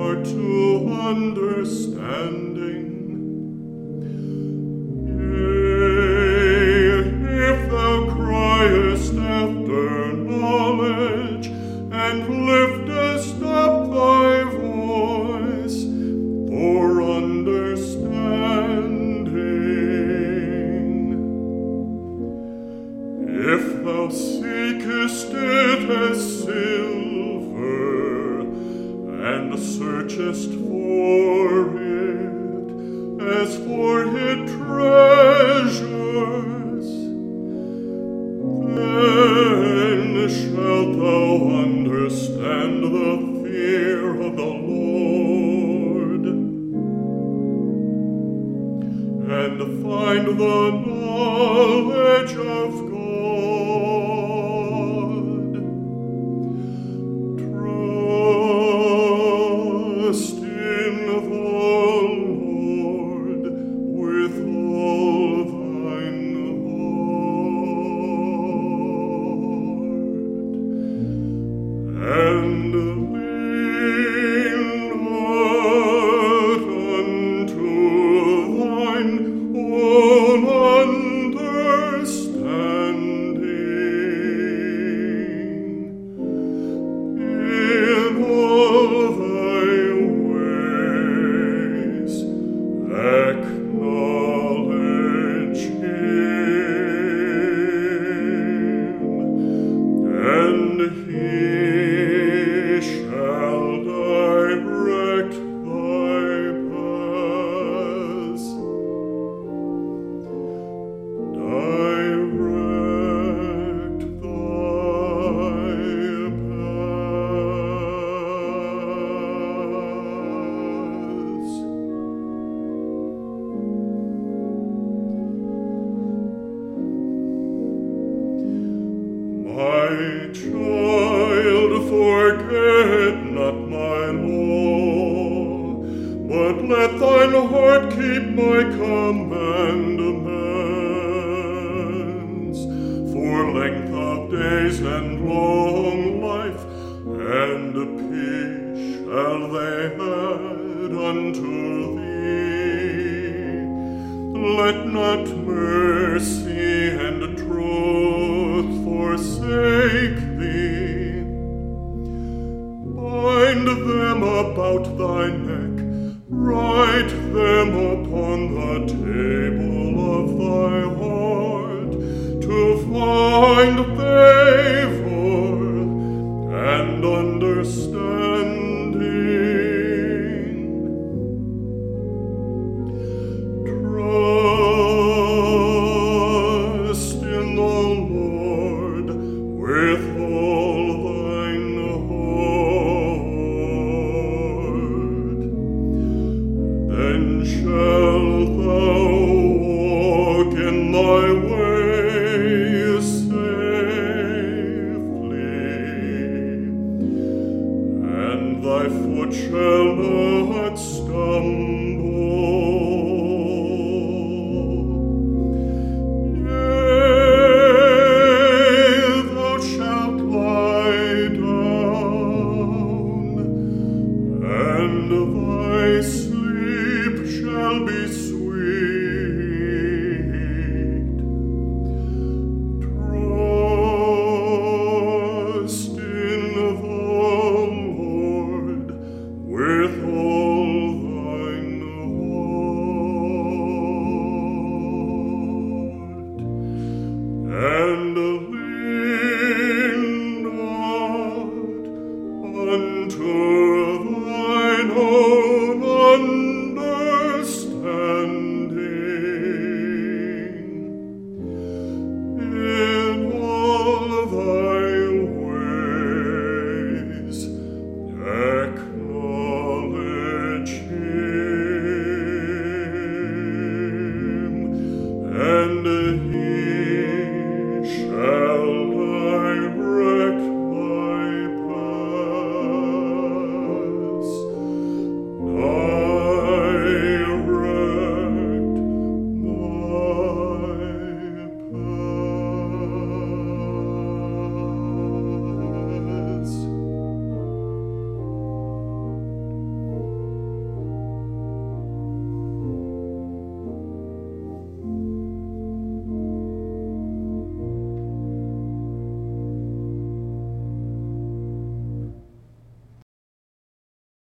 heart to understanding. Yea, if thou criest after knowledge, and liftest up thy voice for understanding, if thou seekest it as silver, and searchest for it as for hid treasures, then shalt thou understand the fear of the Lord, and find the knowledge of God. Trust in the Lord with all thine heart, and lean not unto thine own understanding. In all thy ways acknowledge him, and he shall direct thy paths. Direct thy paths. My child, forget not my law, but let thine heart keep my commandments. For length of days and long life and peace shall they add unto thee. Let not mercy and truth forsake thee. Bind them about thy neck, write them upon the table of thy heart, to find favor and understanding. Trust in the Lord with all thine heart, then shalt thou walk in thy ways safely, and thy foot shall not stumble. Yea, thou shalt lie down, and thy sleep shall be